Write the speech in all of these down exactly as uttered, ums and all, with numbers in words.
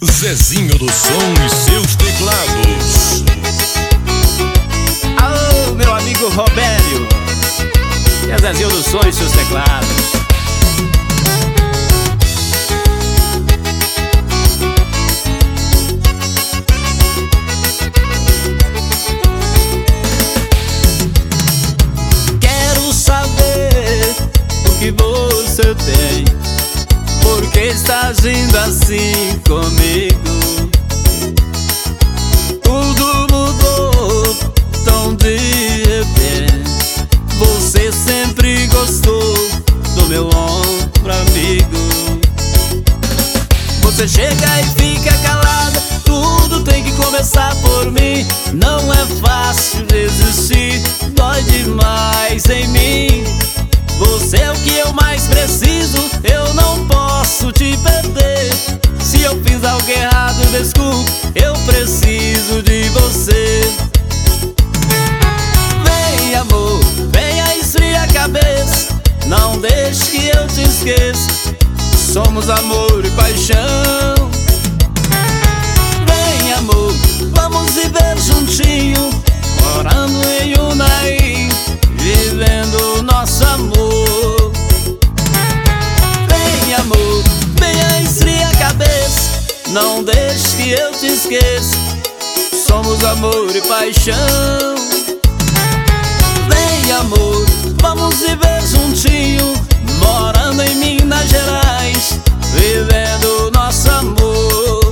Zezinho do Som e seus teclados. Alô, meu amigo Robério, e a Zezinho do Som e seus teclados. Quero saber o que você tem, por que está agindo assim comigo? Tudo mudou tão de repente. Você sempre gostou do meu ombro amigo. Você chega e fica calada, tudo tem que começar por mim. Não é fácil resistir, dói demais em mim. Você é o que eu mais preciso, eu não posso te perder. Se eu fiz algo errado, desculpe, eu preciso de você. Vem amor, venha esfria a cabeça, não deixe que eu te esqueça. Somos amor e paixão. Vem amor, vamos viver juntinho, morando em Unai, vivendo nosso amor. Vem amor, venha esfria a cabeça, não deixe que eu te esqueça. Somos amor e paixão. Vem amor, vamos viver juntinho, morando em Minas Gerais, vivendo nosso amor.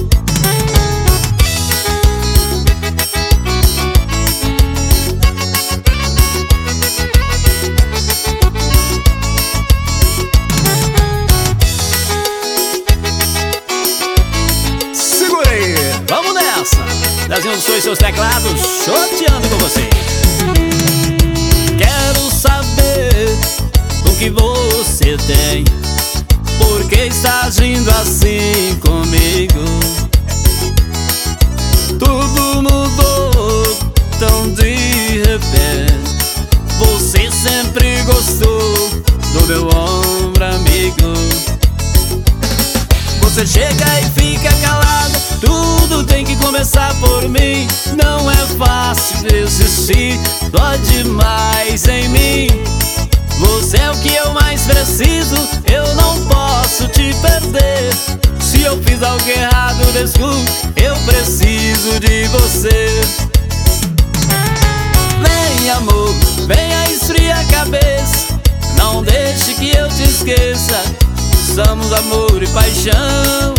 Vamos nessa! Zezinho do Som e seus teclados, choteando com você. Quero saber o que você tem, por que está agindo assim comigo? Tudo mudou tão de repente. Você sempre gostou do meu ombro amigo. Você chega e fica calada, tudo tem que começar por mim. Não é fácil resistir, dói demais em mim. Você é o que eu mais preciso, eu não posso te perder. Se eu fiz algo errado, desculpe, eu preciso de você. Vem amor, venha esfria a cabeça, não deixe que eu te esqueça. Somos amor e paixão.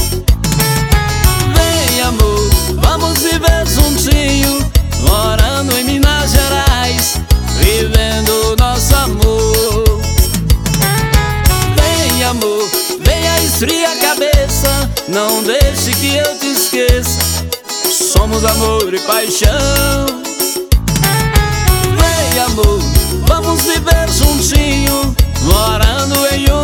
Vem amor, vamos viver juntinho, morando em Minas Gerais, vivendo nosso amor. Vem amor, venha esfria a cabeça, não deixe que eu te esqueça. Somos amor e paixão. Vem amor, vamos viver juntinho, morando em